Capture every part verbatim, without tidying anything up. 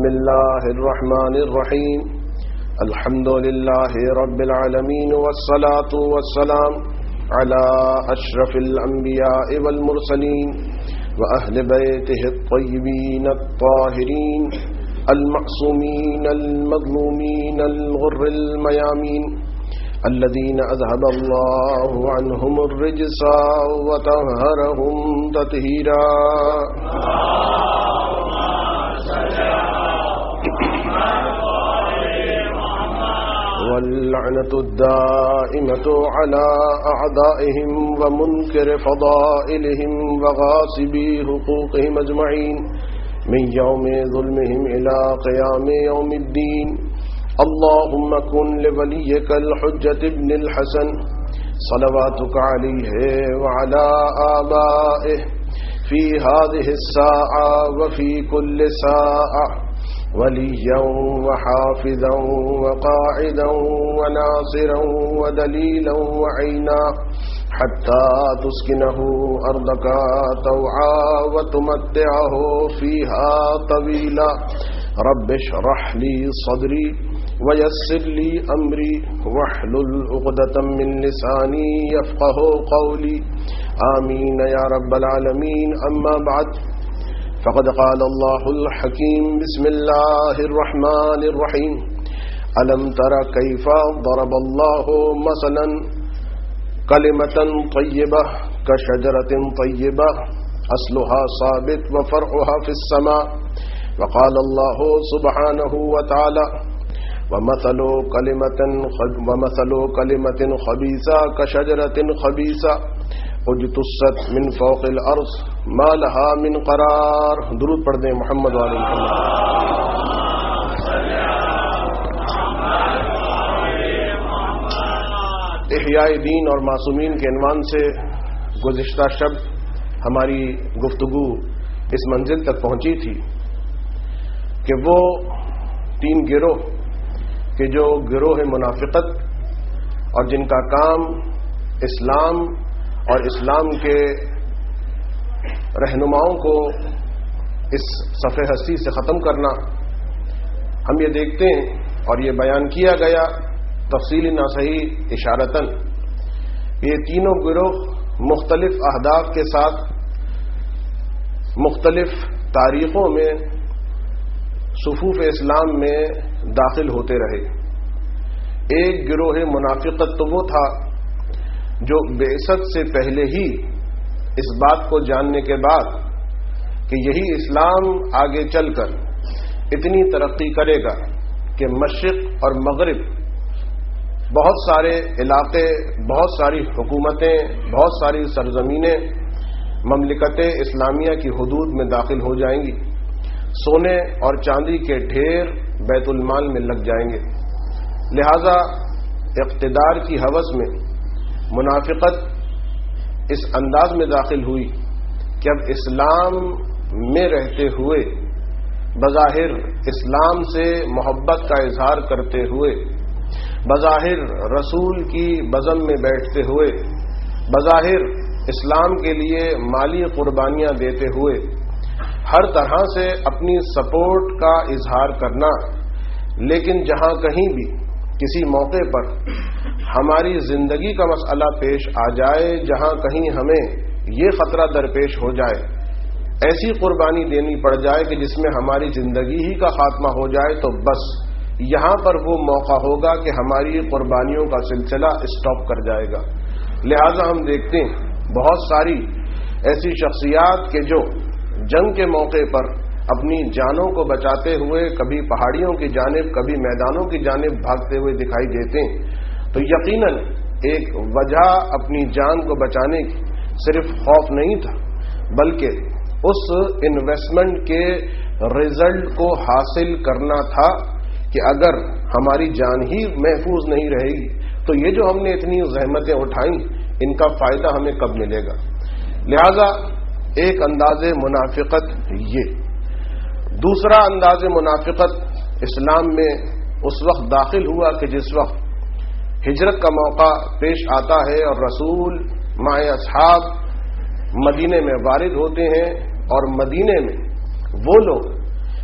بسم الله الرحمن الرحيم الحمد لله رب العالمين والصلاة والسلام على أشرف الأنبياء والمرسلين وأهل بيته الطيبين الطاهرين المعصومين المظلومين الغر الميامين الذين أذهب الله عنهم الرجس وطهرهم تطهيرا واللعنة الدائمة على أعدائهم ومنكر فضائلهم وغاصبي حقوقهم أجمعين من يوم ظلمهم إلى قيام يوم الدين اللهم كن لوليك الحجة ابن الحسن صلواتك عليه وعلى آبائه في هذه الساعة وفي كل ساعة وليا وحافظا وقاعدا وناصرا ودليلا وعينا حتى تسكنه أرضك طوعا وتمتعه فيها طويلا رب اشرح لي صدري ويسر لي أمري واحلل عقدة من لساني يفقه قولي آمين يا رب العالمين أما بعد فقد قال الله الحكيم بسم الله الرحمن الرحيم ألم تر كيف ضرب الله مثلا كلمة طيبة كشجرة طيبة أصلها ثابت وفرعها في السماء وقال الله سبحانه وتعالى ومثل كلمة ومثل كلمة خبيثة كشجرة خبيثة اجتثت من فوق الارض ما لها من قرار. درود پڑھ دیں محمد علیہ وسلم. احیاء دین اور معصومین کے عنوان سے گزشتہ شب ہماری گفتگو اس منزل تک پہنچی تھی کہ وہ تین گروہ کہ جو گروہ منافقت اور جن کا کام اسلام اور اسلام کے رہنماؤں کو اس صفحہ ہستی سے ختم کرنا، ہم یہ دیکھتے ہیں اور یہ بیان کیا گیا تفصیلی نہ صحیح اشارتاً، یہ تینوں گروہ مختلف اہداف کے ساتھ مختلف تاریخوں میں صفوف اسلام میں داخل ہوتے رہے. ایک گروہ منافقت تو وہ تھا جو بعثت سے پہلے ہی اس بات کو جاننے کے بعد کہ یہی اسلام آگے چل کر اتنی ترقی کرے گا کہ مشرق اور مغرب بہت سارے علاقے، بہت ساری حکومتیں، بہت ساری سرزمینیں مملکتیں اسلامیہ کی حدود میں داخل ہو جائیں گی، سونے اور چاندی کے ڈھیر بیت المال میں لگ جائیں گے. لہذا اقتدار کی ہوس میں منافقت اس انداز میں داخل ہوئی کہ اب اسلام میں رہتے ہوئے، بظاہر اسلام سے محبت کا اظہار کرتے ہوئے، بظاہر رسول کی بزم میں بیٹھتے ہوئے، بظاہر اسلام کے لیے مالی قربانیاں دیتے ہوئے ہر طرح سے اپنی سپورٹ کا اظہار کرنا، لیکن جہاں کہیں بھی کسی موقع پر ہماری زندگی کا مسئلہ پیش آ جائے، جہاں کہیں ہمیں یہ خطرہ درپیش ہو جائے، ایسی قربانی دینی پڑ جائے کہ جس میں ہماری زندگی ہی کا خاتمہ ہو جائے، تو بس یہاں پر وہ موقع ہوگا کہ ہماری قربانیوں کا سلسلہ اسٹاپ کر جائے گا. لہذا ہم دیکھتے ہیں بہت ساری ایسی شخصیات کے جو جنگ کے موقع پر اپنی جانوں کو بچاتے ہوئے کبھی پہاڑیوں کی جانب کبھی میدانوں کی جانب بھاگتے ہوئے دکھائی دیتے ہیں، تو یقیناً ایک وجہ اپنی جان کو بچانے کی صرف خوف نہیں تھا، بلکہ اس انویسٹمنٹ کے رزلٹ کو حاصل کرنا تھا کہ اگر ہماری جان ہی محفوظ نہیں رہے گی تو یہ جو ہم نے اتنی زحمتیں اٹھائیں ان کا فائدہ ہمیں کب ملے گا. لہذا ایک انداز منافقت یہ. دوسرا انداز منافقت اسلام میں اس وقت داخل ہوا کہ جس وقت ہجرت کا موقع پیش آتا ہے اور رسول مع اصحاب مدینے میں وارد ہوتے ہیں، اور مدینے میں وہ لوگ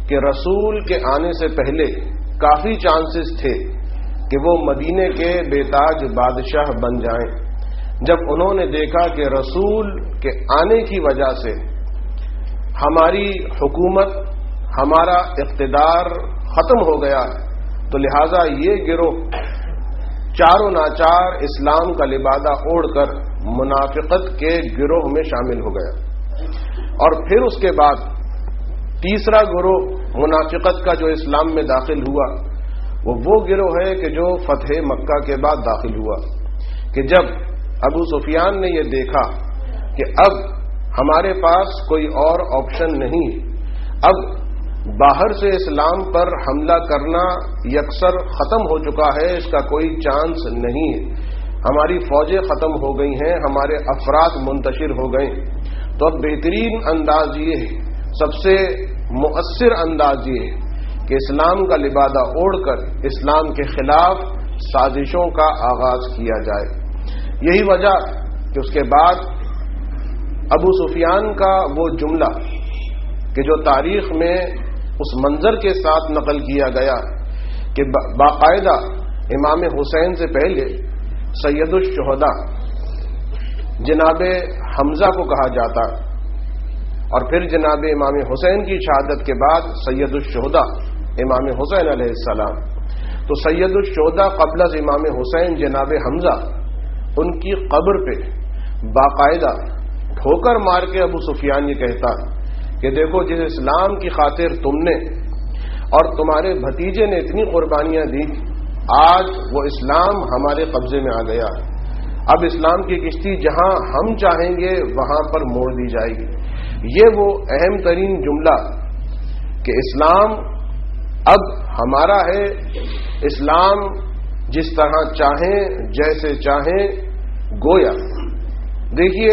کہ رسول کے آنے سے پہلے کافی چانسز تھے کہ وہ مدینے کے بے تاج بادشاہ بن جائیں. جب انہوں نے دیکھا کہ رسول کے آنے کی وجہ سے ہماری حکومت، ہمارا اقتدار ختم ہو گیا، تو لہذا یہ گروہ چاروں ناچار اسلام کا لبادہ اوڑھ کر منافقت کے گروہ میں شامل ہو گیا. اور پھر اس کے بعد تیسرا گروہ منافقت کا جو اسلام میں داخل ہوا، وہ وہ گروہ ہے کہ جو فتح مکہ کے بعد داخل ہوا، کہ جب ابو سفیان نے یہ دیکھا کہ اب ہمارے پاس کوئی اور آپشن نہیں، اب باہر سے اسلام پر حملہ کرنا یکسر ختم ہو چکا ہے، اس کا کوئی چانس نہیں ہے، ہماری فوجیں ختم ہو گئی ہیں، ہمارے افراد منتشر ہو گئے، تو اب بہترین انداز یہ ہے، سب سے مؤثر انداز یہ ہے کہ اسلام کا لبادہ اوڑھ کر اسلام کے خلاف سازشوں کا آغاز کیا جائے. یہی وجہ کہ اس کے بعد ابو سفیان کا وہ جملہ کہ جو تاریخ میں اس منظر کے ساتھ نقل کیا گیا کہ باقاعدہ امام حسین سے پہلے سید الشہداء جناب حمزہ کو کہا جاتا، اور پھر جناب امام حسین کی شہادت کے بعد سید الشہداء امام حسین علیہ السلام. تو سید الشہداء قبل از امام حسین جناب حمزہ، ان کی قبر پہ باقاعدہ ٹھوکر مار کے ابو سفیان یہ کہتا کہ دیکھو جس اسلام کی خاطر تم نے اور تمہارے بھتیجے نے اتنی قربانیاں دی، آج وہ اسلام ہمارے قبضے میں آ گیا، اب اسلام کی کشتی جہاں ہم چاہیں گے وہاں پر موڑ دی جائے گی. یہ وہ اہم ترین جملہ کہ اسلام اب ہمارا ہے، اسلام جس طرح چاہیں جیسے چاہیں گویا. دیکھیے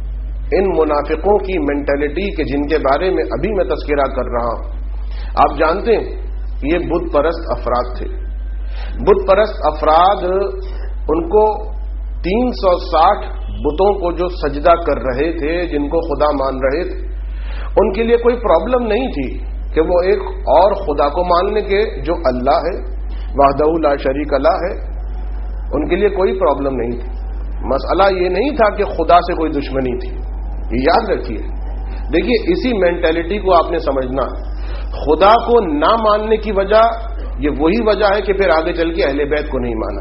ان منافقوں کی مینٹلٹی کہ جن کے بارے میں ابھی میں تذکرہ کر رہا ہوں، آپ جانتے ہیں یہ بت پرست افراد تھے. بت پرست افراد ان کو تین سو ساٹھ بتوں کو جو سجدہ کر رہے تھے، جن کو خدا مان رہے تھے، ان کے لیے کوئی پرابلم نہیں تھی کہ وہ ایک اور خدا کو ماننے کے جو اللہ ہے، وحدہ لا شریک لہ ہے، ان کے لیے کوئی پرابلم نہیں تھی. مسئلہ یہ نہیں تھا کہ خدا سے کوئی دشمنی تھی، یہ یاد رکھیے. دیکھیے اسی مینٹلٹی کو آپ نے سمجھنا، خدا کو نہ ماننے کی وجہ یہ وہی وجہ ہے کہ پھر آگے چل کے اہل بیت کو نہیں مانا.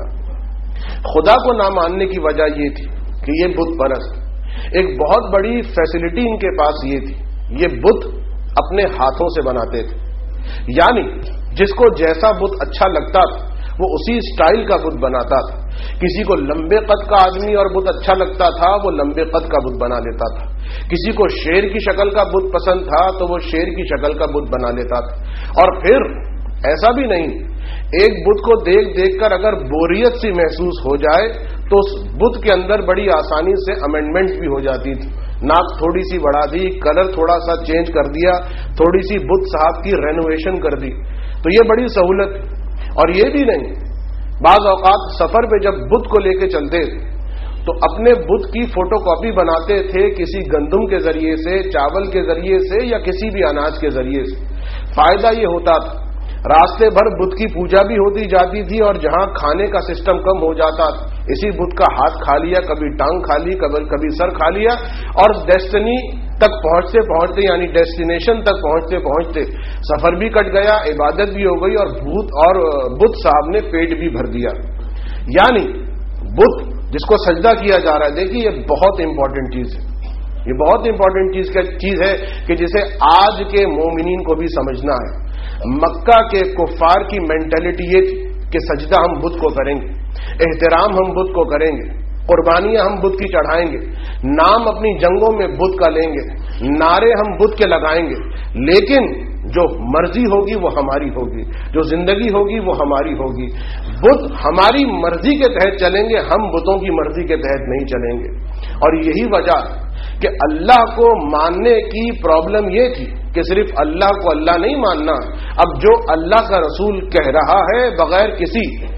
خدا کو نہ ماننے کی وجہ یہ تھی کہ یہ بت پرست، ایک بہت بڑی فیسلٹی ان کے پاس یہ تھی، یہ بت اپنے ہاتھوں سے بناتے تھے. یعنی جس کو جیسا بت اچھا لگتا تھا وہ اسی سٹائل کا بت بناتا تھا. کسی کو لمبے قد کا آدمی اور بت اچھا لگتا تھا، وہ لمبے قد کا بت بنا لیتا تھا. کسی کو شیر کی شکل کا بت پسند تھا تو وہ شیر کی شکل کا بت بنا لیتا تھا. اور پھر ایسا بھی نہیں، ایک بت کو دیکھ دیکھ کر اگر بوریت سی محسوس ہو جائے تو اس بت کے اندر بڑی آسانی سے امینڈمنٹ بھی ہو جاتی تھی. ناک تھوڑی سی بڑھا دی، کلر تھوڑا سا چینج کر دیا، تھوڑی سی بت صاحب کی رینوویشن کر دی، تو یہ بڑی سہولت. اور یہ بھی نہیں، بعض اوقات سفر پہ جب بت کو لے کے چلتے تو اپنے بت کی فوٹو کاپی بناتے تھے کسی گندم کے ذریعے سے، چاول کے ذریعے سے، یا کسی بھی اناج کے ذریعے سے. فائدہ یہ ہوتا تھا راستے بھر بت کی پوجا بھی ہوتی جاتی تھی، اور جہاں کھانے کا سسٹم کم ہو جاتا اسی بت کا ہاتھ کھا لیا، کبھی ٹانگ کھا لی، کبھی سر کھا لیا، اور ڈیسٹنی تک پہنچتے پہنچتے یعنی ڈیسٹینیشن تک پہنچتے پہنچتے سفر بھی کٹ گیا، عبادت بھی ہو گئی، اور بت اور بت صاحب نے پیٹ بھی بھر دیا. یعنی بت جس کو سجدہ کیا جا رہا ہے، دیکھیے یہ بہت امپورٹنٹ چیز ہے، یہ بہت امپورٹنٹ چیز کا چیز ہے کہ جسے آج کے مومنین کو بھی سمجھنا ہے. مکہ کے کفار کی مینٹلٹی یہ تھی کہ سجدہ ہم بت کو کریں گے، احترام ہم بت کو کریں گے، قربانیاں ہم بت کی چڑھائیں گے، نام اپنی جنگوں میں بت کا لیں گے، نعرے ہم بت کے لگائیں گے، لیکن جو مرضی ہوگی وہ ہماری ہوگی، جو زندگی ہوگی وہ ہماری ہوگی. بت ہماری مرضی کے تحت چلیں گے، ہم بتوں کی مرضی کے تحت نہیں چلیں گے. اور یہی وجہ کہ اللہ کو ماننے کی پرابلم یہ تھی کہ صرف اللہ کو اللہ نہیں ماننا، اب جو اللہ کا رسول کہہ رہا ہے بغیر کسی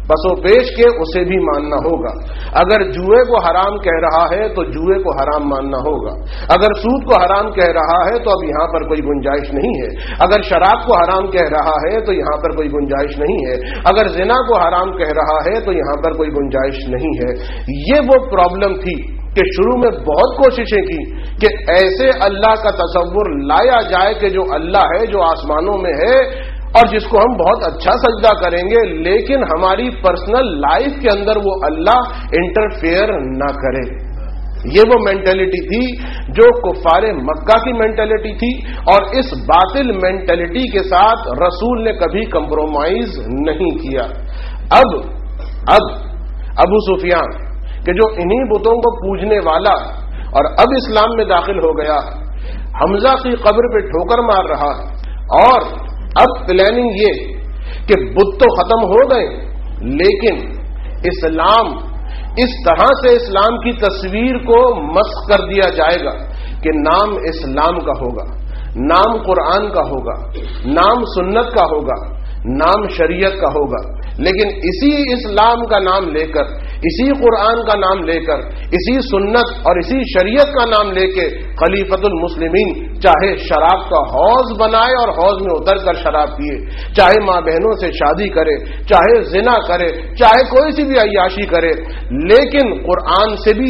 پسو پیش کے اسے بھی ماننا ہوگا. اگر جوئے کو حرام کہہ رہا ہے تو جوئے کو حرام ماننا ہوگا. اگر سود کو حرام کہہ رہا ہے تو اب یہاں پر کوئی گنجائش نہیں ہے. اگر شراب کو حرام کہہ رہا ہے تو یہاں پر کوئی گنجائش نہیں ہے. اگر زنا کو حرام کہہ رہا ہے تو یہاں پر کوئی گنجائش نہیں ہے. یہ وہ پرابلم تھی کہ شروع میں بہت کوششیں کی کہ ایسے اللہ کا تصور لایا جائے کہ جو اللہ ہے, جو آسمانوں میں ہے اور جس کو ہم بہت اچھا سجدہ کریں گے, لیکن ہماری پرسنل لائف کے اندر وہ اللہ انٹرفیئر نہ کرے. یہ وہ مینٹلٹی تھی جو کفار مکہ کی مینٹلٹی تھی, اور اس باطل مینٹلٹی کے ساتھ رسول نے کبھی کمپرومائز نہیں کیا. اب اب ابو سفیان کہ جو انہی بتوں کو پوجنے والا اور اب اسلام میں داخل ہو گیا, حمزہ کی قبر پہ ٹھوکر مار رہا, اور اب پلاننگ یہ کہ بت تو ختم ہو گئے لیکن اسلام اس طرح سے اسلام کی تصویر کو مسخ کر دیا جائے گا کہ نام اسلام کا ہوگا, نام قرآن کا ہوگا, نام سنت کا ہوگا, نام شریعت کا ہوگا, لیکن اسی اسلام کا نام لے کر, اسی قرآن کا نام لے کر, اسی سنت اور اسی شریعت کا نام لے کے خلیفۃ المسلمین چاہے شراب کا حوض بنائے اور حوض میں اتر کر شراب پیے, چاہے ماں بہنوں سے شادی کرے, چاہے زنا کرے, چاہے کوئی سی بھی عیاشی کرے, لیکن قرآن سے بھی,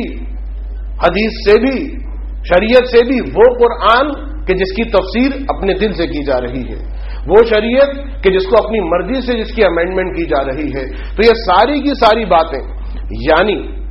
حدیث سے بھی, شریعت سے بھی وہ قرآن کہ جس کی تفسیر اپنے دل سے کی جا رہی ہے, وہ شریعت کہ جس کو اپنی مرضی سے جس کی امینڈمنٹ کی جا رہی ہے. تو یہ ساری کی ساری باتیں, یعنی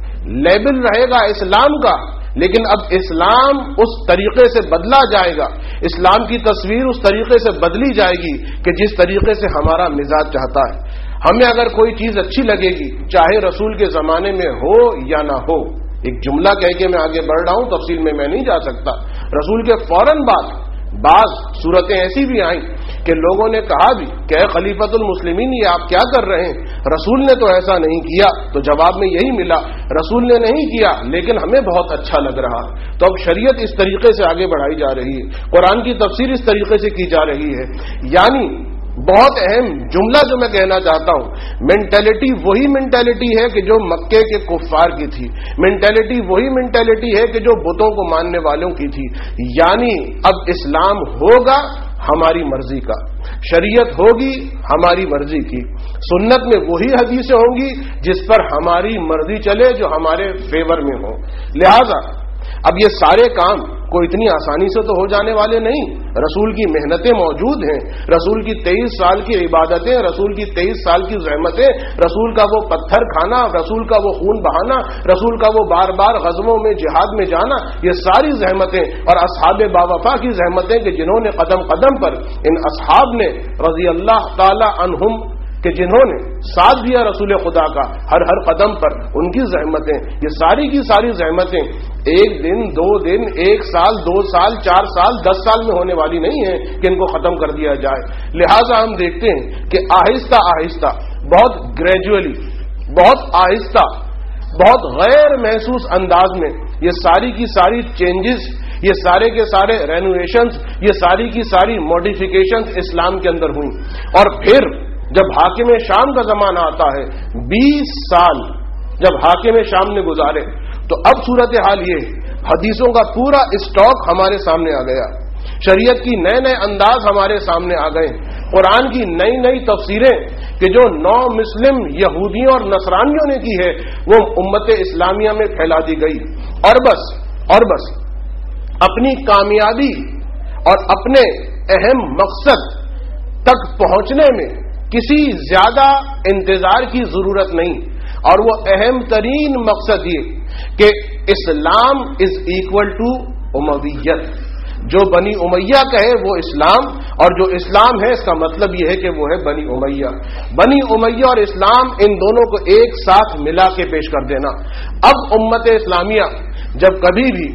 لیبل رہے گا اسلام کا, لیکن اب اسلام اس طریقے سے بدلا جائے گا, اسلام کی تصویر اس طریقے سے بدلی جائے گی کہ جس طریقے سے ہمارا مزاج چاہتا ہے. ہمیں اگر کوئی چیز اچھی لگے گی, چاہے رسول کے زمانے میں ہو یا نہ ہو, ایک جملہ کہہ کے میں آگے بڑھ رہا ہوں, تفصیل میں میں نہیں جا سکتا. رسول کے فوراً بعد بعض صورتیں ایسی بھی آئیں کہ لوگوں نے کہا بھی کہ اے خلیفۃ المسلمین یہ آپ کیا کر رہے ہیں, رسول نے تو ایسا نہیں کیا. تو جواب میں یہی ملا, رسول نے نہیں کیا لیکن ہمیں بہت اچھا لگ رہا. تو اب شریعت اس طریقے سے آگے بڑھائی جا رہی ہے, قرآن کی تفسیر اس طریقے سے کی جا رہی ہے. یعنی بہت اہم جملہ جو میں کہنا چاہتا ہوں, مینٹلٹی وہی مینٹلٹی ہے کہ جو مکے کے کفار کی تھی, مینٹلٹی وہی مینٹلٹی ہے کہ جو بتوں کو ماننے والوں کی تھی. یعنی اب اسلام ہوگا ہماری مرضی کا, شریعت ہوگی ہماری مرضی کی, سنت میں وہی حدیثیں ہوں گی جس پر ہماری مرضی چلے, جو ہمارے فیور میں ہو. لہذا اب یہ سارے کام کوئی اتنی آسانی سے تو ہو جانے والے نہیں. رسول کی محنتیں موجود ہیں, رسول کی تیئیس سال کی عبادتیں, رسول کی تیئیس سال کی زحمتیں, رسول کا وہ پتھر کھانا, رسول کا وہ خون بہانا, رسول کا وہ بار بار غزووں میں جہاد میں جانا, یہ ساری زحمتیں اور اصحاب باوفا کی زحمتیں کہ جنہوں نے قدم قدم پر, ان اصحاب نے رضی اللہ تعالی عنہم کہ جنہوں نے ساتھ دیا رسول خدا کا ہر ہر قدم پر, ان کی زحمتیں, یہ ساری کی ساری زحمتیں ایک دن, دو دن, ایک سال, دو سال, چار سال, دس سال میں ہونے والی نہیں ہے کہ ان کو ختم کر دیا جائے. لہذا ہم دیکھتے ہیں کہ آہستہ آہستہ, بہت گریجولی, بہت آہستہ, بہت غیر محسوس انداز میں یہ ساری کی ساری چینجز, یہ سارے کے سارے رینوویشنز, یہ ساری کی ساری موڈیفیکیشنز اسلام کے اندر ہوئیں. اور پھر جب حاکم شام کا زمانہ آتا ہے, بیس سال جب حاکم شام نے گزارے, تو اب صورتحال یہ, حدیثوں کا پورا اسٹاک ہمارے سامنے آ گیا, شریعت کی نئے نئے انداز ہمارے سامنے آ گئے, قرآن کی نئی نئی تفسیریں کہ جو نو مسلم یہودیوں اور نصرانیوں نے کی ہے وہ امت اسلامیہ میں پھیلا دی گئی. اور بس اور بس اپنی کامیابی اور اپنے اہم مقصد تک پہنچنے میں کسی زیادہ انتظار کی ضرورت نہیں. اور وہ اہم ترین مقصد یہ کہ اسلام از ایکول ٹو امویت, جو بنی امیہ کہے وہ اسلام, اور جو اسلام ہے اس کا مطلب یہ ہے کہ وہ ہے بنی امیہ. بنی امیہ اور اسلام ان دونوں کو ایک ساتھ ملا کے پیش کر دینا. اب امت اسلامیہ جب کبھی بھی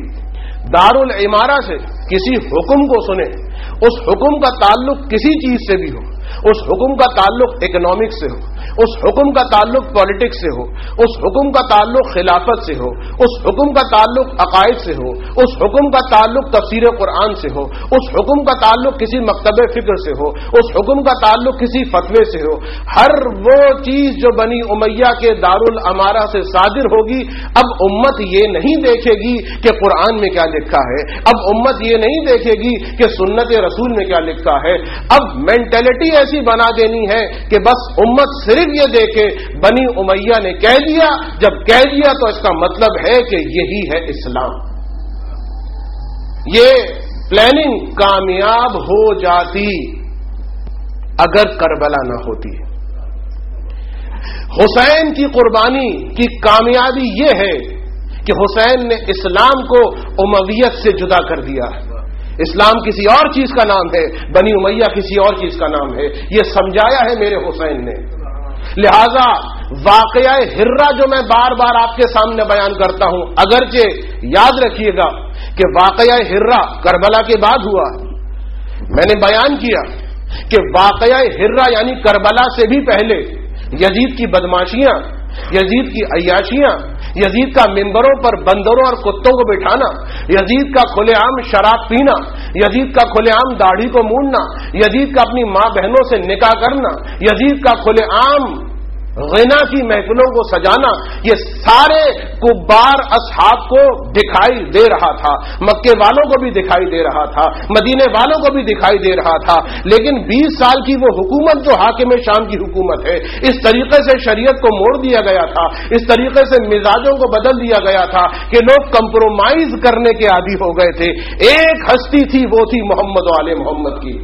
دارالعمارہ سے کسی حکم کو سنے, اس حکم کا تعلق کسی چیز سے بھی ہو, اس حکم کا تعلق اکنامکس سے ہو, اس حکم کا تعلق پالیٹکس سے ہو، اس حکم کا تعلق خلافت سے ہو، اس حکم کا تعلق عقائد سے ہو، اس حکم کا تعلق تفسیر قرآن سے ہو، اس حکم کا تعلق کسی مکتب فکر سے ہو، اس حکم کا تعلق کسی فتوے سے ہو، ہر وہ چیز جو بنی امیہ کے دارالامارہ سے صادر ہوگی، اب امت یہ نہیں دیکھے گی کہ قرآن میں کیا لکھا ہے، اب امت یہ نہیں دیکھے گی کہ سنت رسول میں کیا لکھا ہے، اب مینٹلٹی ایسی بنا دینی ہے کہ بس امت صرف یہ دیکھے بنی امیہ نے کہہ دیا، جب کہہ دیا تو اس کا مطلب ہے کہ یہی ہے اسلام۔ یہ پلاننگ کامیاب ہو جاتی اگر کربلا نہ ہوتی۔ حسین کی قربانی کی کامیابی یہ ہے کہ حسین نے اسلام کو امویت سے جدا کر دیا۔ اسلام کسی اور چیز کا نام ہے، بنی امیہ کسی اور چیز کا نام ہے، یہ سمجھایا ہے میرے حسین نے۔ لہذا واقعہ ہرہ جو میں بار بار آپ کے سامنے بیان کرتا ہوں، اگرچہ یاد رکھیے گا کہ واقعہ ہرہ کربلا کے بعد ہوا، میں نے بیان کیا کہ واقعہ ہرہ یعنی کربلا سے بھی پہلے یزید کی بدماشیاں، یزید کی عیاشیاں، یزید کا منبروں پر بندروں اور کتوں کو بٹھانا، یزید کا کھلے عام شراب پینا، یزید کا کھلے عام داڑھی کو مونڈنا، یزید کا اپنی ماں بہنوں سے نکاح کرنا، یزید کا کھلے عام غنا کی محفلوں کو سجانا، یہ سارے کبار اصحاب کو دکھائی دے رہا تھا، مکے والوں کو بھی دکھائی دے رہا تھا، مدینے والوں کو بھی دکھائی دے رہا تھا، لیکن بیس سال کی وہ حکومت جو حاکم شام کی حکومت ہے، اس طریقے سے شریعت کو موڑ دیا گیا تھا، اس طریقے سے مزاجوں کو بدل دیا گیا تھا کہ لوگ کمپرومائز کرنے کے عادی ہو گئے تھے۔ ایک ہستی تھی، وہ تھی محمد و آل محمد کی۔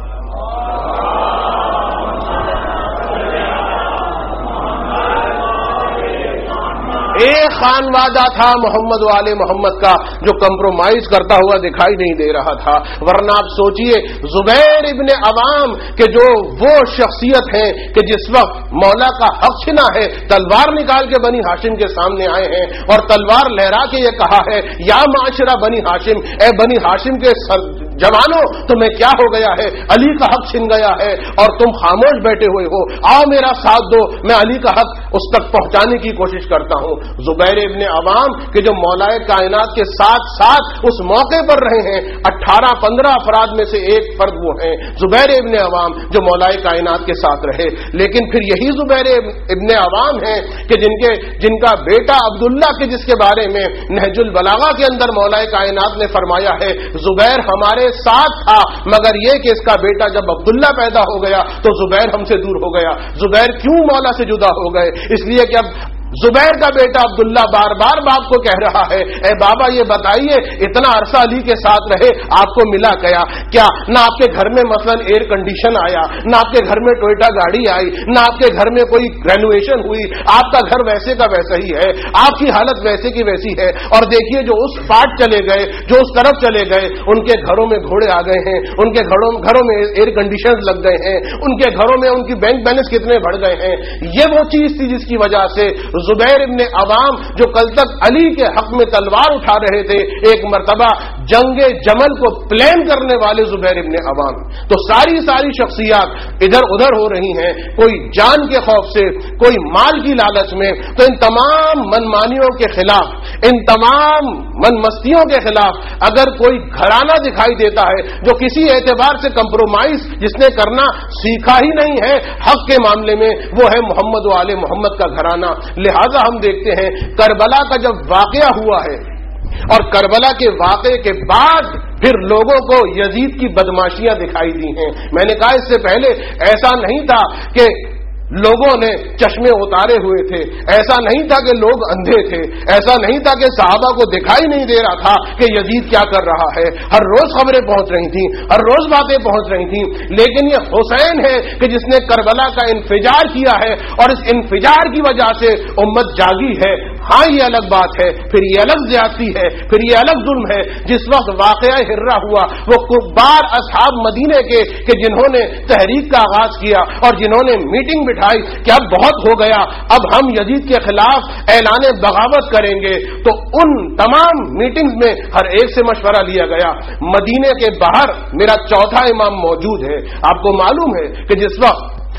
ایک خانوادہ تھا محمد و آل محمد کا جو کمپرومائز کرتا ہوا دکھائی نہیں دے رہا تھا، ورنہ آپ سوچئے زبیر ابن عوام کہ جو وہ شخصیت ہے کہ جس وقت مولا کا حق چھنا ہے، تلوار نکال کے بنی ہاشم کے سامنے آئے ہیں اور تلوار لہرا کے یہ کہا ہے یا معاشرہ بنی ہاشم، اے بنی ہاشم کے سر جوانوں تمہیں کیا ہو گیا ہے، علی کا حق چھن گیا ہے اور تم خاموش بیٹھے ہوئے ہو، آؤ میرا ساتھ دو، میں علی کا حق اس تک پہنچانے کی کوشش کرتا ہوں۔ زبیر ابن عوام کہ جو مولائے کائنات کے ساتھ ساتھ اس موقع پر رہے ہیں، اٹھارہ پندرہ افراد میں سے ایک فرد وہ ہیں زبیر ابن عوام جو مولائے کائنات کے ساتھ رہے، لیکن پھر یہی زبیر ابن عوام ہیں کہ جن کے جن کا بیٹا عبداللہ کے جس کے بارے میں نہج البلاغہ کے اندر مولائے کائنات نے فرمایا ہے زبیر ہمارے ساتھ تھا مگر یہ کہ اس کا بیٹا جب عبداللہ پیدا ہو گیا تو زبیر ہم سے دور ہو گیا۔ زبیر کیوں مولا سے جدا ہو گئے؟ اس لیے کہ اب زبیر کا بیٹا عبداللہ بار بار باپ کو کہہ رہا ہے اے بابا یہ بتائیے اتنا عرصہ علی کے ساتھ رہے آپ کو ملا کیا کیا؟ نہ آپ کے گھر میں مثلا ایئر کنڈیشن آیا، نہ آپ کے گھر میں ٹوئٹا گاڑی آئی، نہ آپ کے گھر میں کوئی رینوویشن ہوئی، آپ کا گھر ویسے کا ویسا ہی ہے، آپ کی حالت ویسے کی ویسی ہے۔ اور دیکھیے جو اس پاٹ چلے گئے، جو اس طرف چلے گئے، ان کے گھروں میں گھوڑے آ گئے ہیں، ان کے گھروں گھروں میں ایئر کنڈیشن لگ گئے ہیں، ان کے گھروں میں ان کی بینک بیلنس کتنے بڑھ گئے ہیں۔ یہ وہ چیز تھی جس کی وجہ سے زبیر ابن عوام جو کل تک علی کے حق میں تلوار اٹھا رہے تھے، ایک مرتبہ جنگ جمل کو پلان کرنے والے زبیر ابن عوام، تو ساری ساری شخصیات ادھر ادھر ہو رہی ہیں، کوئی جان کے خوف سے، کوئی مال کی لالچ میں، تو ان تمام منمانیوں کے خلاف، ان تمام من مستیوں کے خلاف اگر کوئی گھرانہ دکھائی دیتا ہے جو کسی اعتبار سے کمپرومائز جس نے کرنا سیکھا ہی نہیں ہے حق کے معاملے میں، وہ ہے محمد و آل محمد کا گھرانہ۔ لہذا ہم دیکھتے ہیں کربلا کا جب واقعہ ہوا ہے اور کربلا کے واقعے کے بعد پھر لوگوں کو یزید کی بدماشیاں دکھائی دی ہیں۔ میں نے کہا اس سے پہلے ایسا نہیں تھا کہ لوگوں نے چشمے اتارے ہوئے تھے، ایسا نہیں تھا کہ لوگ اندھے تھے، ایسا نہیں تھا کہ صحابہ کو دکھائی نہیں دے رہا تھا کہ یزید کیا کر رہا ہے، ہر روز خبریں پہنچ رہی تھیں، ہر روز باتیں پہنچ رہی تھیں، لیکن یہ حسین ہے کہ جس نے کربلا کا انفجار کیا ہے اور اس انفجار کی وجہ سے امت جاگی ہے۔ ہاں یہ الگ بات ہے، پھر یہ الگ زیادتی ہے، پھر یہ الگ ظلم ہے۔ جس وقت واقعہ ہرہ ہوا وہ کبار اصحاب مدینے کے کہ جنہوں نے تحریک کا آغاز کیا اور جنہوں نے میٹنگ بٹھائی کہ اب بہت ہو گیا، اب ہم یزید کے خلاف اعلان بغاوت کریں گے، تو ان تمام میٹنگز میں ہر ایک سے مشورہ لیا گیا۔ مدینے کے باہر میرا چوتھا امام موجود ہے، آپ کو معلوم ہے کہ جس وقت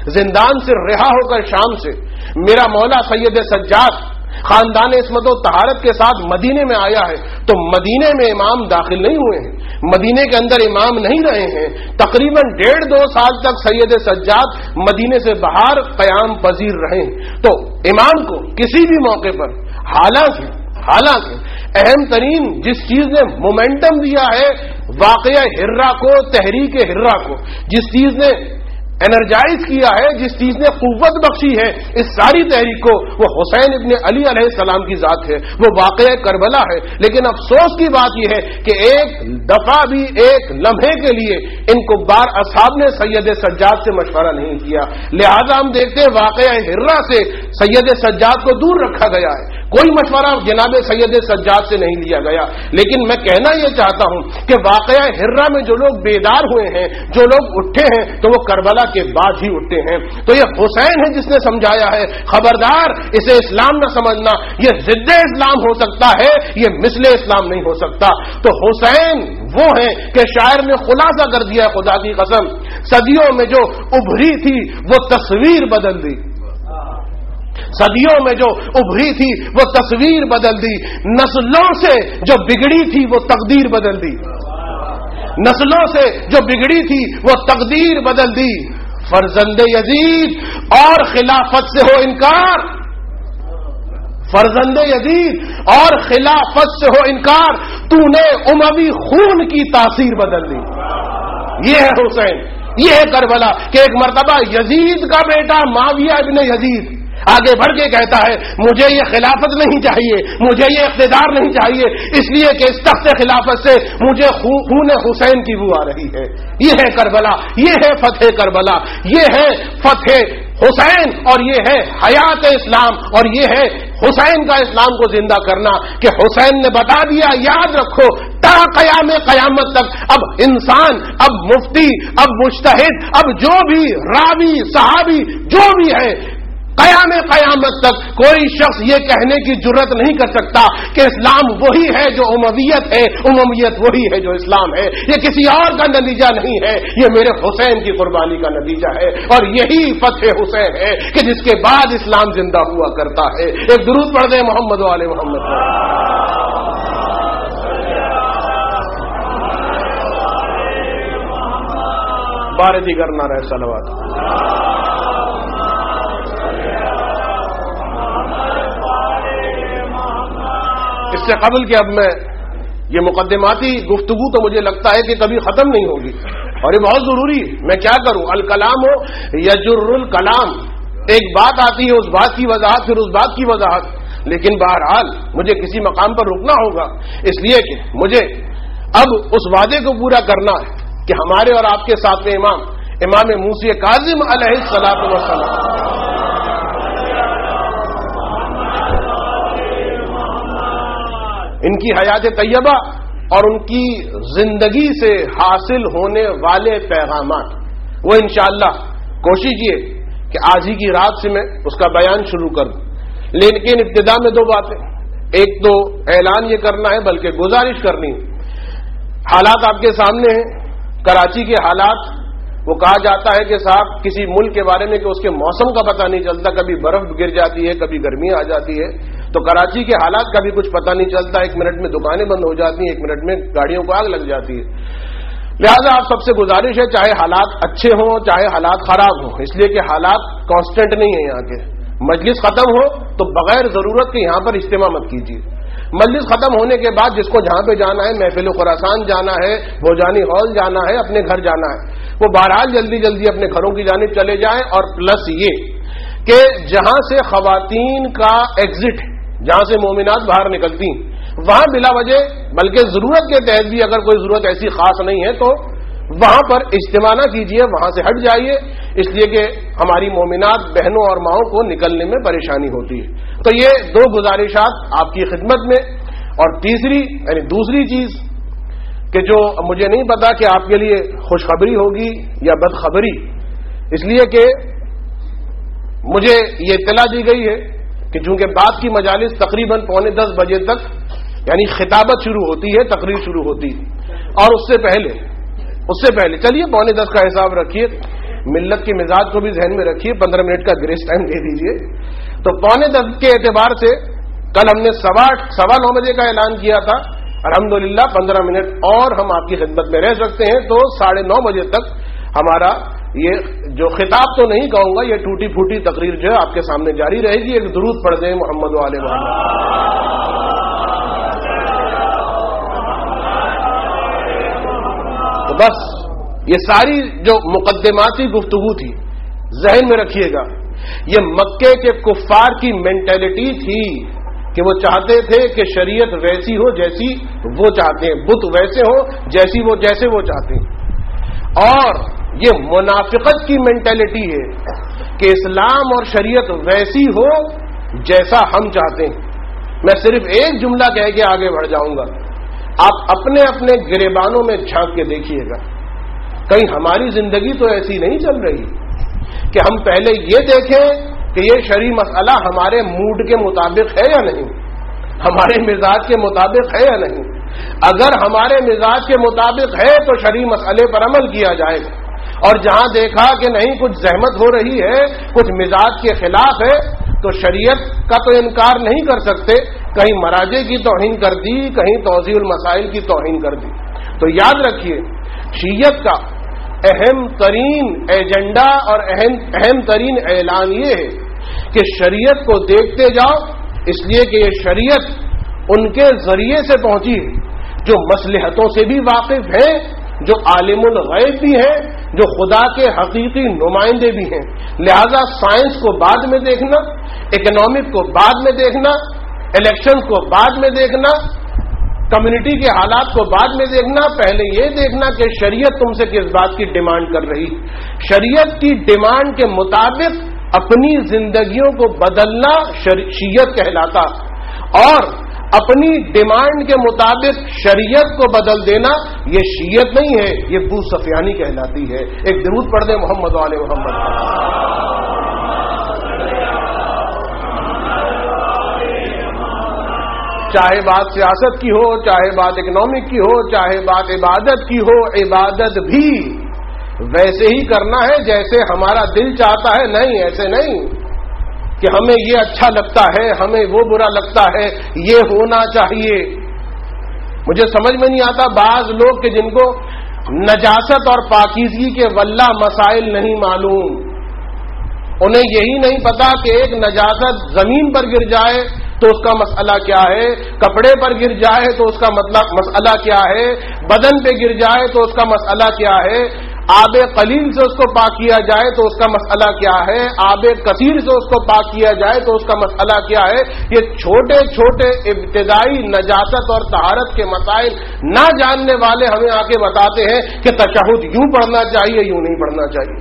زندان سے رہا ہو کر شام سے میرا مولا سید سجاد خاندان عصمت و طہارت کے ساتھ مدینے میں آیا ہے تو مدینے میں امام داخل نہیں ہوئے ہیں، مدینے کے اندر امام نہیں رہے ہیں، تقریباً ڈیڑھ دو سال تک سید سجاد مدینے سے باہر قیام پذیر رہے ہیں، تو امام کو کسی بھی موقع پر حالانکہ حالانکہ اہم ترین جس چیز نے مومنٹم دیا ہے واقعہ ہررا کو، تحریک ہررا کو، جس چیز نے انرجائز کیا ہے، جس چیز نے قوت بخشی ہے اس ساری تحریک کو، وہ حسین ابن علی علیہ السلام کی ذات ہے، وہ واقعہ کربلا ہے۔ لیکن افسوس کی بات یہ ہے کہ ایک دفعہ بھی ایک لمحے کے لیے ان کبار اصحاب نے سید سجاد سے مشورہ نہیں کیا، لہذا ہم دیکھتے ہیں واقعہ ہررا سے سید سجاد کو دور رکھا گیا ہے، کوئی مشورہ جناب سید سجاد سے نہیں لیا گیا۔ لیکن میں کہنا یہ چاہتا ہوں کہ واقعہ ہررا میں جو لوگ بیدار ہوئے ہیں، جو لوگ اٹھے ہیں، تو وہ کربلا کے بعد ہی اٹھے ہیں۔ تو یہ حسین ہے جس نے سمجھایا ہے خبردار اسے اسلام نہ سمجھنا، یہ ضد اسلام ہو سکتا ہے، یہ مثل اسلام نہیں ہو سکتا۔ تو حسین وہ ہیں کہ شاعر نے خلاصہ کر دیا، خدا کی قسم صدیوں میں جو ابھری تھی وہ تصویر بدل دی، صدیوں میں جو ابھری تھی وہ تصویر بدل دی، نسلوں سے جو بگڑی تھی وہ تقدیر بدل دی، نسلوں سے جو بگڑی تھی وہ تقدیر بدل دی۔ فرزند یزید اور خلافت سے ہو انکار، فرزند یزید اور خلافت سے ہو انکار، تو نے اموی خون کی تاثیر بدل دی۔ یہ ہے حسین، یہ ہے کربلا کہ ایک مرتبہ یزید کا بیٹا معاویہ ابن یزید آگے بڑھ کے کہتا ہے مجھے یہ خلافت نہیں چاہیے، مجھے یہ اقتدار نہیں چاہیے، اس لیے کہ اس تخت خلافت سے مجھے خون حسین کی بو آ رہی ہے۔ یہ ہے کربلا، یہ ہے فتح کربلا، یہ ہے فتح حسین، اور یہ ہے حیات اسلام، اور یہ ہے حسین کا اسلام کو زندہ کرنا کہ حسین نے بتا دیا، یاد رکھو تا قیام قیامت تک اب انسان، اب مفتی، اب مجتہد، اب جو بھی راوی صحابی جو بھی ہے، قیام قیامت تک کوئی شخص یہ کہنے کی جرت نہیں کر سکتا کہ اسلام وہی ہے جو امویت ہے، امویت وہی ہے جو اسلام ہے، یہ کسی اور کا نتیجہ نہیں ہے، یہ میرے حسین کی قربانی کا نتیجہ ہے، اور یہی فتح حسین ہے کہ جس کے بعد اسلام زندہ ہوا کرتا ہے۔ ایک درود پڑھ دیں محمد و آل محمد۔ بار دیگر نعرہ صلوات۔ اس سے قبل کہ اب میں یہ مقدماتی گفتگو تو مجھے لگتا ہے کہ کبھی ختم نہیں ہوگی، اور یہ بہت ضروری ہے، میں کیا کروں، الکلام ہو یجر الکلام، ایک بات آتی ہے اس بات کی وضاحت، پھر اس بات کی وضاحت، لیکن بہرحال مجھے کسی مقام پر رکنا ہوگا، اس لیے کہ مجھے اب اس وعدے کو پورا کرنا ہے کہ ہمارے اور آپ کے ساتھ میں امام امام موسی کاظم علیہ الصلوۃ والسلام ان کی حیات طیبہ اور ان کی زندگی سے حاصل ہونے والے پیغامات، وہ انشاءاللہ کوشش یہ کہ آج ہی کی رات سے میں اس کا بیان شروع کروں۔ لیکن ابتدا میں دو باتیں، ایک تو اعلان یہ کرنا ہے بلکہ گزارش کرنی ہے۔ حالات آپ کے سامنے ہیں، کراچی کے حالات، وہ کہا جاتا ہے کہ صاحب کسی ملک کے بارے میں کہ اس کے موسم کا پتہ نہیں چلتا، کبھی برف گر جاتی ہے، کبھی گرمی آ جاتی ہے، تو کراچی کے حالات کا بھی کچھ پتہ نہیں چلتا، ایک منٹ میں دکانیں بند ہو جاتی ہیں، ایک منٹ میں گاڑیوں کو آگ لگ جاتی ہے۔ لہذا آپ سب سے گزارش ہے چاہے حالات اچھے ہوں چاہے حالات خراب ہوں، اس لیے کہ حالات کانسٹنٹ نہیں ہیں یہاں کے، مجلس ختم ہو تو بغیر ضرورت کے یہاں پر اجتماع مت کیجیے، مجلس ختم ہونے کے بعد جس کو جہاں پہ جانا ہے، محفل خراسان جانا ہے، بھوجانی ہال جانا ہے، اپنے گھر جانا ہے، وہ بہرحال جلدی جلدی اپنے گھروں کی جانب چلے جائیں۔ اور پلس یہ کہ جہاں سے خواتین کا ایگزٹ ہے، جہاں سے مومنات باہر نکلتی ہیں، وہاں بلا وجہ بلکہ ضرورت کے تحت بھی اگر کوئی ضرورت ایسی خاص نہیں ہے تو وہاں پر اجتماع نہ کیجیے، وہاں سے ہٹ جائیے، اس لیے کہ ہماری مومنات بہنوں اور ماؤں کو نکلنے میں پریشانی ہوتی ہے۔ تو یہ دو گزارشات آپ کی خدمت میں۔ اور تیسری یعنی دوسری چیز کہ جو مجھے نہیں پتا کہ آپ کے لیے خوشخبری ہوگی یا بدخبری، اس لیے کہ مجھے یہ اطلاع دی گئی ہے کہ چونکہ بعد کی مجالس تقریباً پونے دس بجے تک یعنی خطابت شروع ہوتی ہے، تقریر شروع ہوتی ہے، اور اس سے پہلے اس سے پہلے چلیے پونے دس کا حساب رکھیے، ملت کے مزاج کو بھی ذہن میں رکھیے، پندرہ منٹ کا گریس ٹائم دے دیجیے. تو پونے دس کے اعتبار سے کل ہم نے سوا سوا نو بجے کا اعلان کیا تھا، الحمدللہ پندرہ منٹ اور ہم آپ کی خدمت میں رہ سکتے ہیں. تو ساڑھے نو بجے تک ہمارا یہ جو خطاب تو نہیں کہوں گا، یہ ٹوٹی پھوٹی تقریر جو ہے آپ کے سامنے جاری رہے گی. ایک درود پڑھ دیں محمد و آل محمد. تو بس یہ ساری جو مقدماتی گفتگو تھی ذہن میں رکھیے گا، یہ مکے کے کفار کی مینٹلٹی تھی کہ وہ چاہتے تھے کہ شریعت ویسی ہو جیسی وہ چاہتے ہیں، بت ویسے ہو جیسی وہ جیسے وہ چاہتے ہیں. اور یہ منافقت کی مینٹلٹی ہے کہ اسلام اور شریعت ویسی ہو جیسا ہم چاہتے ہیں. میں صرف ایک جملہ کہہ کے آگے بڑھ جاؤں گا. آپ اپنے اپنے گریبانوں میں جھانک کے دیکھیے گا، کہیں ہماری زندگی تو ایسی نہیں چل رہی کہ ہم پہلے یہ دیکھیں کہ یہ شرعی مسئلہ ہمارے موڈ کے مطابق ہے یا نہیں، ہمارے مزاج کے مطابق ہے یا نہیں. اگر ہمارے مزاج کے مطابق ہے تو شرعی مسئلے پر عمل کیا جائے گا، اور جہاں دیکھا کہ نہیں کچھ زحمت ہو رہی ہے، کچھ مزاج کے خلاف ہے، تو شریعت کا تو انکار نہیں کر سکتے. کہیں مراجع کی توہین کر دی، کہیں توضیح المسائل کی توہین کر دی. تو یاد رکھیے شیعت کا اہم ترین ایجنڈا اور اہم اہم ترین اعلان یہ ہے کہ شریعت کو دیکھتے جاؤ، اس لیے کہ یہ شریعت ان کے ذریعے سے پہنچی ہے جو مصلحتوں سے بھی واقف ہیں، جو عالم الغیب بھی ہیں، جو خدا کے حقیقی نمائندے بھی ہیں. لہذا سائنس کو بعد میں دیکھنا، اکنامک کو بعد میں دیکھنا، الیکشن کو بعد میں دیکھنا، کمیونٹی کے حالات کو بعد میں دیکھنا، پہلے یہ دیکھنا کہ شریعت تم سے کس بات کی ڈیمانڈ کر رہی. شریعت کی ڈیمانڈ کے مطابق اپنی زندگیوں کو بدلنا شیعت کہلاتا، اور اپنی ڈیمانڈ کے مطابق شریعت کو بدل دینا یہ شیعت نہیں ہے، یہ بو سفیانی کہلاتی ہے. ایک درود پڑھ دیں محمد و آل محمد. چاہے بات سیاست کی ہو، چاہے بات اکنامک کی ہو، چاہے بات عبادت کی ہو، عبادت بھی ویسے ہی کرنا ہے جیسے ہمارا دل چاہتا ہے. نہیں، ایسے نہیں کہ ہمیں یہ اچھا لگتا ہے، ہمیں وہ برا لگتا ہے، یہ ہونا چاہیے. مجھے سمجھ میں نہیں آتا بعض لوگ کہ جن کو نجاست اور پاکیزگی کے واللہ مسائل نہیں معلوم، انہیں یہی نہیں پتا کہ ایک نجاست زمین پر گر جائے تو اس کا مسئلہ کیا ہے، کپڑے پر گر جائے تو اس کا مطلب مسئلہ کیا ہے، بدن پہ گر جائے تو اس کا مسئلہ کیا ہے، آب قلیل سے اس کو پاک کیا جائے تو اس کا مسئلہ کیا ہے، آب کثیر سے اس کو پاک کیا جائے تو اس کا مسئلہ کیا ہے. یہ چھوٹے چھوٹے ابتدائی نجاست اور طہارت کے مسائل نہ جاننے والے ہمیں آ کے بتاتے ہیں کہ تشہد یوں پڑھنا چاہیے، یوں نہیں پڑھنا چاہیے.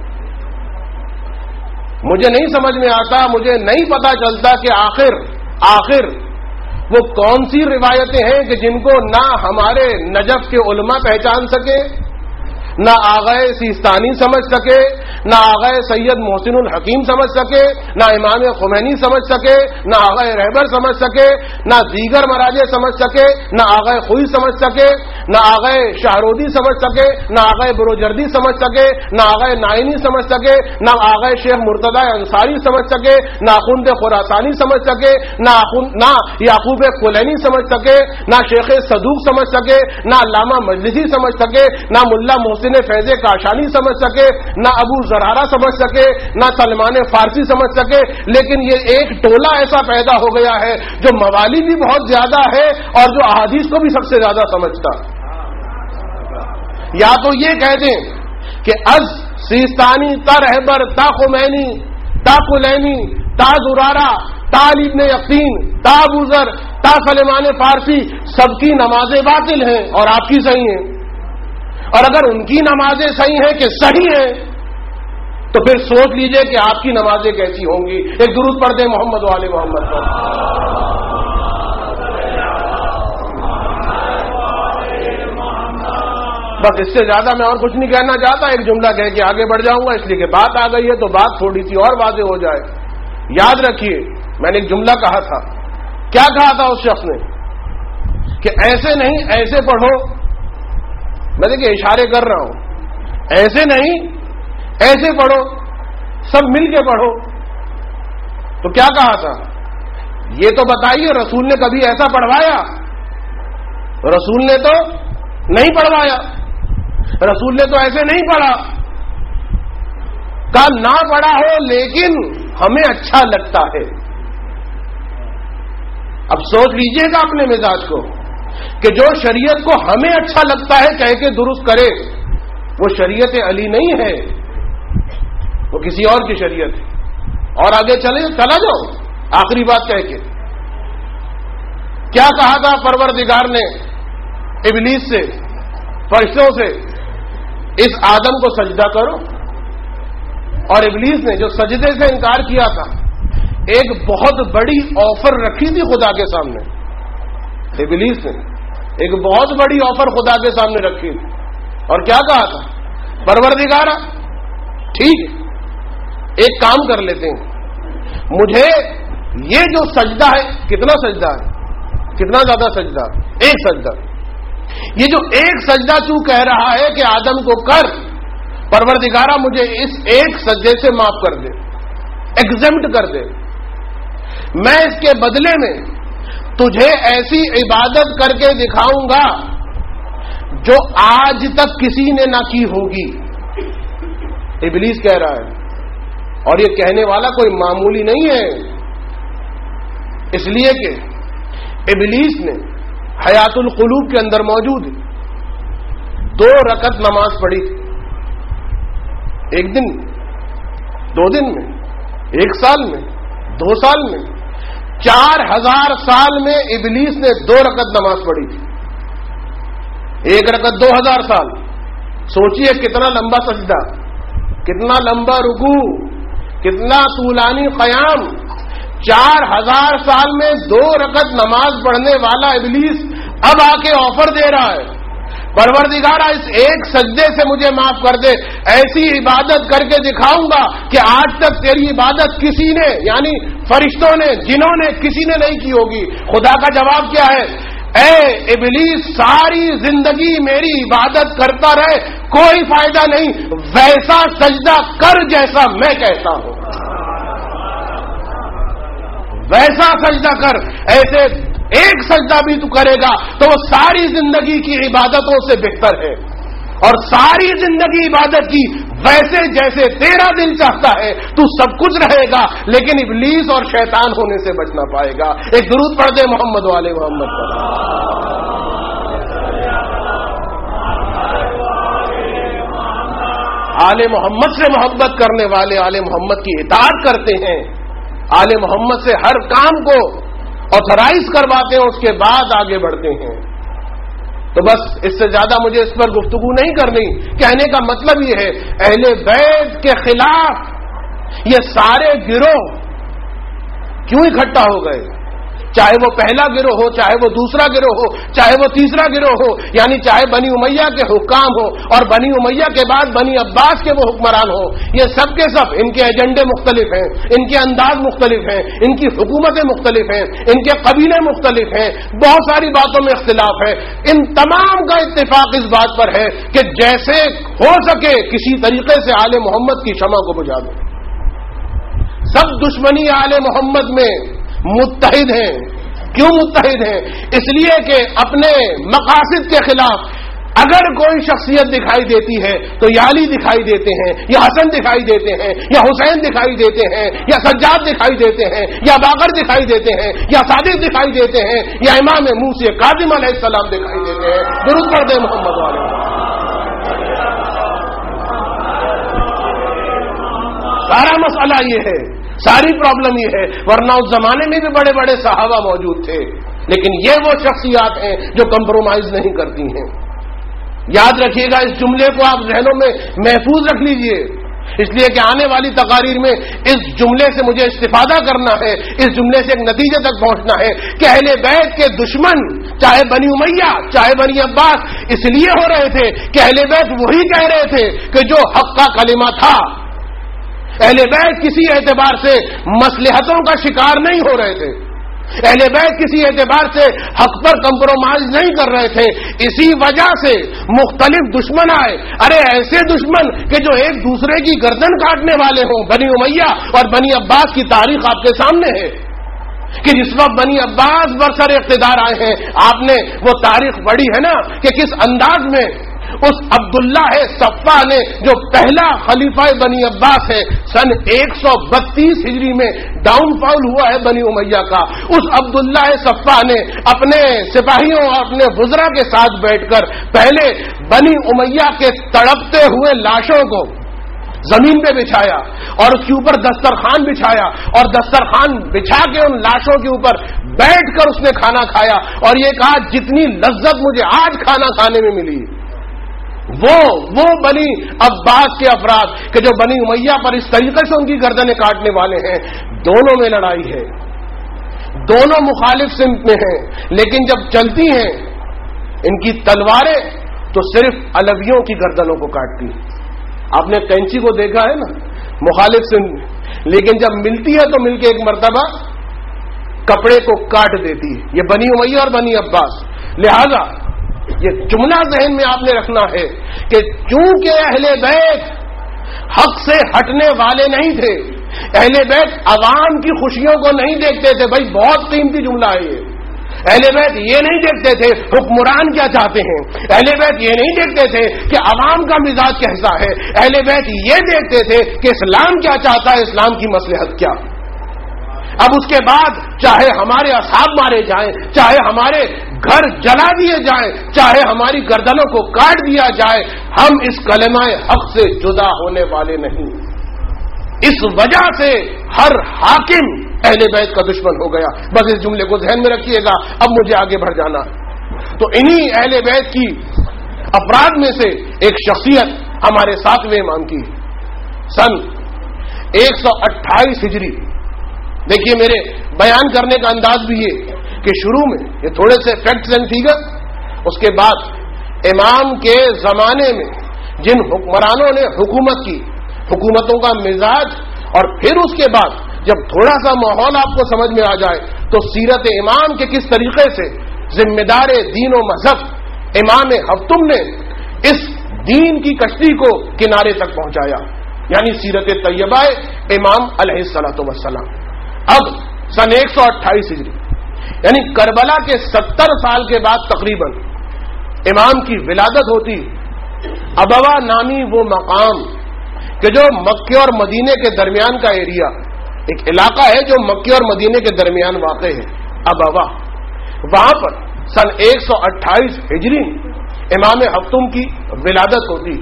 مجھے نہیں سمجھ میں آتا، مجھے نہیں پتا چلتا کہ آخر آخر وہ کون سی روایتیں ہیں کہ جن کو نہ ہمارے نجف کے علماء پہچان سکے، نہ آغائے سیستانی سمجھ سکے، نہ آغائے سید محسن الحکیم سمجھ سکے، نہ امام خمینی سمجھ سکے، نہ آغائے رہبر سمجھ سکے، نہ دیگر مراجع سمجھ سکے، نہ آغائے خوئی سمجھ سکے، نہ آغائے شاہرودی سمجھ سکے، نہ آغائے بروجردی سمجھ سکے، نہ آغائے نائنی سمجھ سکے، نہ آغائے شیخ مرتضی انصاری سمجھ سکے، نہ اخوند خراسانی سمجھ سکے، نہ نہ یعقوب کلینی سمجھ سکے، نہ شیخ صدوق سمجھ سکے، نہ علامہ مجلسی سمجھ سکے، نہ ملا محسن فیض کاشانی سمجھ سکے، نہ ابو زرارہ سمجھ سکے، نہ سلمان فارسی سمجھ سکے. لیکن یہ ایک ٹولہ ایسا پیدا ہو گیا ہے جو موالی بھی بہت زیادہ ہے اور جو احادیث کو بھی سب سے زیادہ سمجھتا. یا تو یہ کہہ دیں کہ از سیستانی تا رہبر تا خمینی تا کلینی تا زرارہ تا علی ابن یقین تا ابو ذر تا سلمان فارسی سب کی نمازیں باطل ہیں اور آپ کی صحیح ہیں. اور اگر ان کی نمازیں صحیح ہیں کہ صحیح ہیں تو پھر سوچ لیجئے کہ آپ کی نمازیں کیسی ہوں گی. ایک درود پڑھ دیں محمد و آل محمد پر. بس اس سے زیادہ میں اور کچھ نہیں کہنا چاہتا، ایک جملہ کہہ کے آگے بڑھ جاؤں گا، اس لیے کہ بات آ گئی ہے تو بات تھوڑی سی اور واضح ہو جائے. یاد رکھیے میں نے ایک جملہ کہا تھا. کیا کہا تھا اس شخص نے کہ ایسے نہیں ایسے پڑھو. میں دیکھیے اشارے کر رہا ہوں، ایسے نہیں ایسے پڑھو، سب مل کے پڑھو. تو کیا کہا تھا؟ یہ تو بتائیے رسول نے کبھی ایسا پڑھوایا؟ رسول نے تو نہیں پڑھوایا، رسول نے تو ایسے نہیں پڑھا. کہا نہ پڑھا ہو لیکن ہمیں اچھا لگتا ہے. اب سوچ لیجئے گا اپنے مزاج کو کہ جو شریعت کو ہمیں اچھا لگتا ہے کہہ کے درست کرے، وہ شریعت علی نہیں ہے، وہ کسی اور کی شریعت ہے. اور آگے چلے چلا جاؤ آخری بات کہہ کے. کیا کہا تھا پروردگار نے ابلیس سے، فرشتوں سے؟ اس آدم کو سجدہ کرو. اور ابلیس نے جو سجدے سے انکار کیا تھا، ایک بہت بڑی آفر رکھی تھی خدا کے سامنے. ابلیس نے ایک بہت بڑی آفر خدا کے سامنے رکھی تھی، اور کیا کہا تھا؟ پروردگارا ٹھیک ہے، ایک کام کر لیتے ہیں، مجھے یہ جو سجدہ ہے، کتنا سجدہ ہے، کتنا زیادہ سجدہ، ایک سجدہ، یہ جو ایک سجدہ تو کہہ رہا ہے کہ آدم کو کر، پروردگارا مجھے اس ایک سجدے سے معاف کر دے، ایگزمپٹ کر دے. میں اس کے بدلے میں تجھے ایسی عبادت کر کے دکھاؤں گا جو آج تک کسی نے نہ کی ہوگی. ابلیس کہہ رہا ہے، اور یہ کہنے والا کوئی معمولی نہیں ہے، اس لیے کہ ابلیس نے حیات القلوب کے اندر موجود دو رکعت نماز پڑھی، ایک دن، دو دن میں، ایک سال میں، دو سال میں، چار ہزار سال میں ابلیس نے دو رکعت نماز پڑھی تھی. ایک رکعت دو ہزار سال. سوچئے کتنا لمبا سجدہ، کتنا لمبا رکوع، کتنا طولانی قیام. چار ہزار سال میں دو رکعت نماز پڑھنے والا ابلیس اب آ کے آفر دے رہا ہے، پروردگارا اس ایک سجدے سے مجھے معاف کر دے، ایسی عبادت کر کے دکھاؤں گا کہ آج تک تیری عبادت کسی نے، یعنی فرشتوں نے، جنوں نے، کسی نے نہیں کی ہوگی. خدا کا جواب کیا ہے؟ اے ابلیس، ساری زندگی میری عبادت کرتا رہے، کوئی فائدہ نہیں، ویسا سجدہ کر جیسا میں کہتا ہوں، ویسا سجدہ کر. ایسے ایک سجدہ بھی تو کرے گا تو وہ ساری زندگی کی عبادتوں سے بہتر ہے، اور ساری زندگی عبادت کی ویسے جیسے تیرا دل چاہتا ہے تو سب کچھ رہے گا، لیکن ابلیس اور شیطان ہونے سے بچ نہ پائے گا. ایک درود پڑھ دے محمد والے محمد پر. آل محمد سے محبت کرنے والے آل محمد کی اطاعت کرتے ہیں، آل محمد سے ہر کام کو آتھرائز کرواتے ہیں، اس کے بعد آگے بڑھتے ہیں. تو بس اس سے زیادہ مجھے اس پر گفتگو نہیں کرنی. کہنے کا مطلب یہ ہے اہل بیت کے خلاف یہ سارے گروہ کیوں اکٹھا ہو گئے؟ چاہے وہ پہلا گروہ ہو، چاہے وہ دوسرا گروہ ہو، چاہے وہ تیسرا گروہ ہو، یعنی چاہے بنی امیہ کے حکام ہو اور بنی امیہ کے بعد بنی عباس کے وہ حکمران ہو، یہ سب کے سب ان کے ایجنڈے مختلف ہیں، ان کے انداز مختلف ہیں، ان کی حکومتیں مختلف ہیں، ان کے قبیلے مختلف ہیں، بہت ساری باتوں میں اختلاف ہے. ان تمام کا اتفاق اس بات پر ہے کہ جیسے ہو سکے کسی طریقے سے آل محمد کی شمع کو بجھا دو. سب دشمنی آل محمد میں متحد ہیں. کیوں متحد ہیں؟ اس لیے کہ اپنے مقاصد کے خلاف اگر کوئی شخصیت دکھائی دیتی ہے تو یا علی دکھائی دیتے ہیں، یا حسن دکھائی دیتے ہیں، یا حسین دکھائی دیتے ہیں، یا سجاد دکھائی دیتے ہیں، یا باقر دکھائی دیتے ہیں، یا صادق دکھائی دیتے ہیں، یا امام موسی کاظم علیہ السلام دکھائی دیتے ہیں. درود پڑھ دیں محمد والے. سارا مسئلہ یہ ہے، ساری پرابلم یہ ہے. ورنہ اس زمانے میں بھی بڑے بڑے صحابہ موجود تھے، لیکن یہ وہ شخصیات ہیں جو کمپرومائز نہیں کرتی ہیں. یاد رکھیے گا، اس جملے کو آپ ذہنوں میں محفوظ رکھ لیجئے، اس لیے کہ آنے والی تقاریر میں اس جملے سے مجھے استفادہ کرنا ہے، اس جملے سے ایک نتیجے تک پہنچنا ہے کہ اہل بیت کے دشمن چاہے بنی امیہ چاہے بنی عباس اس لیے ہو رہے تھے کہ اہل بیت وہی کہہ رہے تھے کہ جو حق کا کلمہ تھا. اہل بیت کسی اعتبار سے مصلحتوں کا شکار نہیں ہو رہے تھے، اہل بیت کسی اعتبار سے حق پر کمپرومائز نہیں کر رہے تھے. اسی وجہ سے مختلف دشمن آئے. ارے ایسے دشمن کہ جو ایک دوسرے کی گردن کاٹنے والے ہوں. بنی امیہ اور بنی عباس کی تاریخ آپ کے سامنے ہے کہ جس وقت بنی عباس برسر اقتدار آئے ہیں, آپ نے وہ تاریخ پڑھی ہے نا کہ کس انداز میں اس عبداللہ صفا نے جو پہلا خلیفہ بنی عباس ہے, سن ایک سو بتیس ہجری میں ڈاؤن فال ہوا ہے بنی امیہ کا. اس عبداللہ صفا نے اپنے سپاہیوں اور اپنے وزراء کے ساتھ بیٹھ کر پہلے بنی امیہ کے تڑپتے ہوئے لاشوں کو زمین پہ بچھایا اور اس کے اوپر دسترخوان بچھایا اور دسترخوان بچھا کے ان لاشوں کے اوپر بیٹھ کر اس نے کھانا کھایا اور یہ کہا جتنی لذت مجھے آج کھانا کھانے میں ملی وہ وہ بنی عباس کے افراد کہ جو بنی امیہ پر اس طریقے سے ان کی گردنیں کاٹنے والے ہیں. دونوں میں لڑائی ہے, دونوں مخالف سمت میں ہیں, لیکن جب چلتی ہیں ان کی تلواریں تو صرف علویوں کی گردنوں کو کاٹتی. آپ نے کینچی کو دیکھا ہے نا مخالف سمت میں, لیکن جب ملتی ہے تو مل کے ایک مرتبہ کپڑے کو کاٹ دیتی ہے. یہ بنی امیہ اور بنی عباس. لہذا یہ جملہ ذہن میں آپ نے رکھنا ہے کہ چونکہ اہل بیت حق سے ہٹنے والے نہیں تھے, اہل بیت عوام کی خوشیوں کو نہیں دیکھتے تھے. بھائی بہت قیمتی جملہ ہے یہ. اہل بیت یہ نہیں دیکھتے تھے حکمران کیا چاہتے ہیں, اہل بیت یہ نہیں دیکھتے تھے کہ عوام کا مزاج کیسا ہے, اہل بیت یہ دیکھتے تھے کہ اسلام کیا چاہتا ہے, اسلام کی مصلحت کیا. اب اس کے بعد چاہے ہمارے اصحاب مارے جائیں, چاہے ہمارے گھر جلا دیے جائیں, چاہے ہماری گردنوں کو کاٹ دیا جائے, ہم اس کلمہ حق سے جدا ہونے والے نہیں. اس وجہ سے ہر حاکم اہل بیت کا دشمن ہو گیا. بس اس جملے کو ذہن میں رکھیے گا. اب مجھے آگے بڑھ جانا. تو انہی اہل بیت کی افراد میں سے ایک شخصیت ہمارے ساتویں امام کی سن ایک سو اٹھائیس ہجری. دیکھیے میرے بیان کرنے کا انداز بھی یہ کہ شروع میں یہ تھوڑے سے فیکٹس اینڈ فیگر, اس کے بعد امام کے زمانے میں جن حکمرانوں نے حکومت کی, حکومتوں کا مزاج, اور پھر اس کے بعد جب تھوڑا سا ماحول آپ کو سمجھ میں آ جائے تو سیرت امام کے کس طریقے سے ذمہ دار دین و مذہب امام ہفتم نے اس دین کی کشتی کو کنارے تک پہنچایا, یعنی سیرت طیبہ امام علیہ الصلوۃ والسلام. اب سن ایک سو اٹھائیس ہجری یعنی کربلا کے ستر سال کے بعد تقریباً امام کی ولادت ہوتی. ابوا نامی وہ مقام کہ جو مکے اور مدینے کے درمیان کا ایریا, ایک علاقہ ہے جو مکے اور مدینے کے درمیان واقع ہے, ابوا, وہاں پر سن ایک سو اٹھائیس ہجری امام ہفتم کی ولادت ہوتی.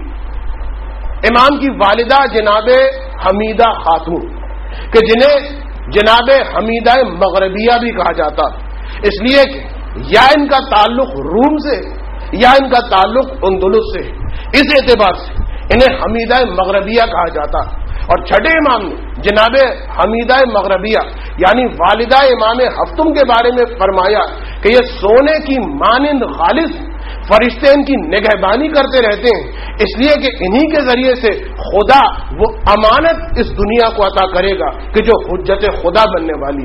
امام کی والدہ جناب حمیدہ خاتون کہ جنہیں جناب حمیدہ مغربیہ بھی کہا جاتا, اس لیے کہ یا ان کا تعلق روم سے یا ان کا تعلق اندلس سے, اس اعتبار سے انہیں حمیدہ مغربیہ کہا جاتا. اور چھٹے امام نے جناب حمیدہ مغربیہ یعنی والدہ امام ہفتم کے بارے میں فرمایا کہ یہ سونے کی مانند خالص, فرشتے ان کی نگہبانی کرتے رہتے ہیں, اس لیے کہ انہی کے ذریعے سے خدا وہ امانت اس دنیا کو عطا کرے گا کہ جو حجت خدا بننے والی.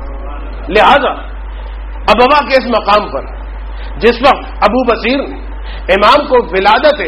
لہذا ابوا کے اس مقام پر جس وقت ابو بصیر نے امام کو ولادت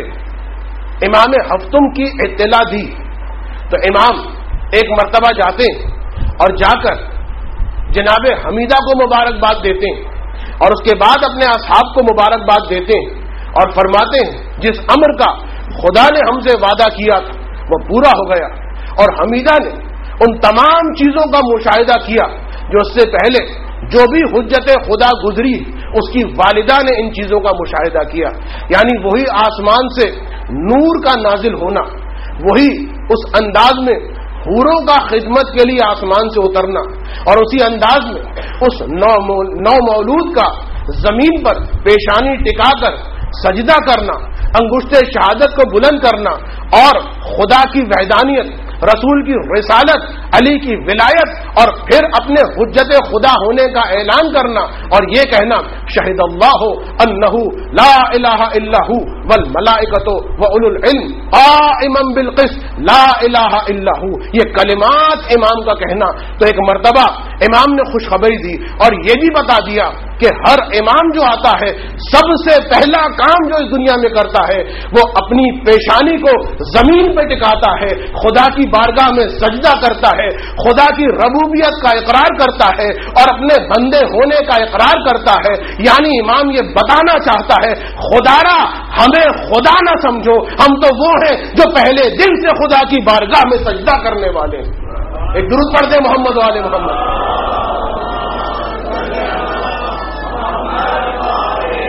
امام ہفتم کی اطلاع دی تو امام ایک مرتبہ جاتے ہیں اور جا کر جناب حمیدہ کو مبارکباد دیتے ہیں اور اس کے بعد اپنے اصحاب کو مبارکباد دیتے ہیں اور فرماتے ہیں جس امر کا خدا نے ہم سے وعدہ کیا تھا وہ پورا ہو گیا. اور حمیدہ نے ان تمام چیزوں کا مشاہدہ کیا جو اس سے پہلے جو بھی حجت خدا گزری اس کی والدہ نے ان چیزوں کا مشاہدہ کیا, یعنی وہی آسمان سے نور کا نازل ہونا, وہی اس انداز میں حوروں کا خدمت کے لیے آسمان سے اترنا, اور اسی انداز میں اس نو مولود کا زمین پر پیشانی ٹکا کر سجدہ کرنا, انگشت شہادت کو بلند کرنا اور خدا کی وحدانیت, رسول کی رسالت, علی کی ولایت اور پھر اپنے حجت خدا ہونے کا اعلان کرنا اور یہ کہنا شہد اللہ انہ لا الہ الا ہو والملائکۃ واولو العلم قائما بالقسط لا الہ الا ہو. یہ کلمات امام کا کہنا. تو ایک مرتبہ امام نے خوشخبری دی اور یہ بھی بتا دیا کہ ہر امام جو آتا ہے سب سے پہلا کام جو اس دنیا میں کرتا ہے وہ اپنی پیشانی کو زمین پہ ٹکاتا ہے, خدا کی بارگاہ میں سجدہ کرتا ہے, خدا کی ربوبیت کا اقرار کرتا ہے اور اپنے بندے ہونے کا اقرار کرتا ہے. یعنی امام یہ بتانا چاہتا ہے خدارا ہمیں خدا نہ سمجھو, ہم تو وہ ہیں جو پہلے دن سے خدا کی بارگاہ میں سجدہ کرنے والے ہیں. ایک درود پڑھ دیں محمد والے محمد.